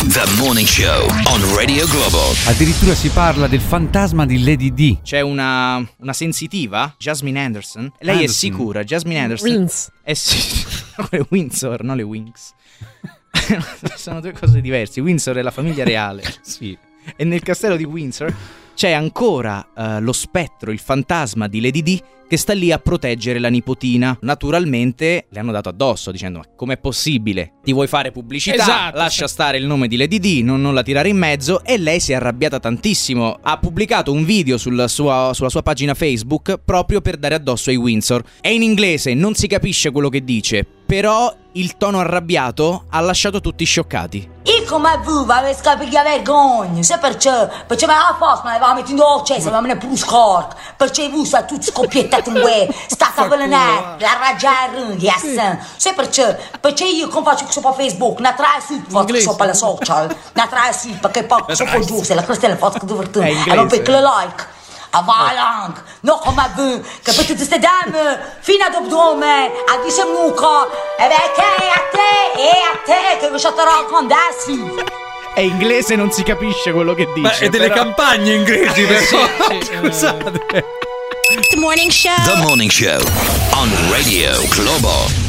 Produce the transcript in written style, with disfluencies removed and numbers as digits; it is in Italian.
The Morning Show on Radio Globo. Addirittura si parla del fantasma di Lady D. C'è una sensitiva, Jasmine Anderson. Lei è sicura, Jasmine Anderson. Wins. Le Windsor, non le Winx. Sono due cose diverse. Windsor è la famiglia reale. Sì. E nel castello di Windsor c'è ancora lo spettro, il fantasma di Lady D, che sta lì a proteggere la nipotina. Naturalmente le hanno dato addosso dicendo: ma com'è possibile? Ti vuoi fare pubblicità? Esatto, Lascia stare il nome di Lady D, non la tirare in mezzo. E lei si è arrabbiata tantissimo. Ha pubblicato un video sulla sua pagina Facebook proprio per dare addosso ai Windsor. È in inglese, non si capisce quello che dice, però il tono arrabbiato ha lasciato tutti scioccati. E come voi avete capito la vergogna? Se perché me la posso, me la va mettendo accesa, ma me ne pure scorco. Perché voi siete tutti scoppiettati in guerra, state a avvelenare, la raggiare, yes. Se perché io come faccio questo per Facebook, ne trae su, faccio questo per le social, ne trae su, perché poi questo poi giù, se la cristella faccio divertente, e non per le like. Avalang, no come voi, che per tutte queste dame, fino ad abdomen, a dire muco, e perché a te, che vi state raccontando. È inglese, non si capisce quello che dice. Ma è delle campagne inglesi, però. Scusate. The Morning Show on Radio Globo.